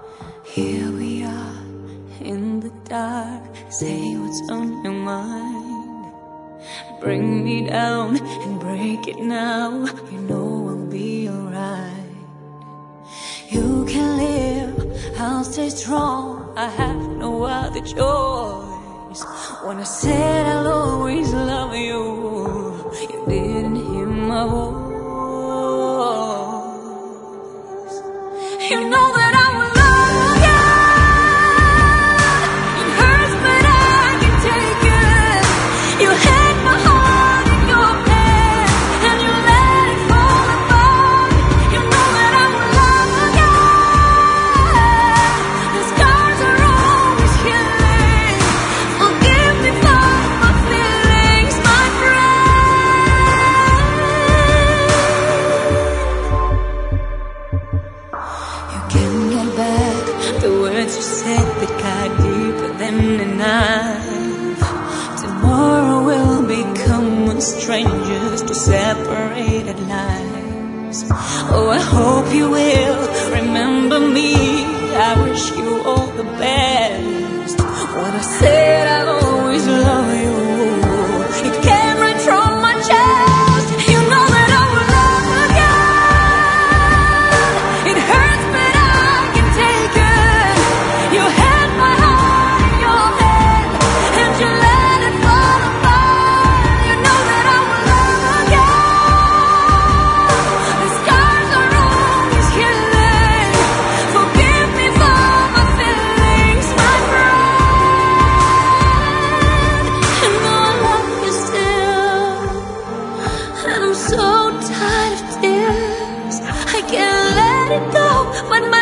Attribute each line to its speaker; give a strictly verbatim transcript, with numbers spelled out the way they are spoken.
Speaker 1: Here we are in the dark. Say what's on your mind. Bring me down and break it now. You know I'll be alright. You can live, I'll stay strong. I have no other choice. When I said I'll always love you, you didn't hear my voice. You know that I will love again. It hurts, but I can take it. You had my heart in your hand, and you let it fall apart. You know that I will love again. The scars are always healing. Forgive me for my feelings, my friend. You can get back the words you said that cut deeper than a knife. Tomorrow we'll become strangers to separated lives. Oh, I hope you will remember me. I wish you all the best. When I said I'll always love you, it came right from my chest. You know that I will love again. It hurts, but I can take it. You had my heart in your hand, and you let it fall apart. You know that I will love again. The scars are always healing. Forgive me for my feelings, my friend. And though I love you still, and I'm so tired of tears, I can't let it go, but my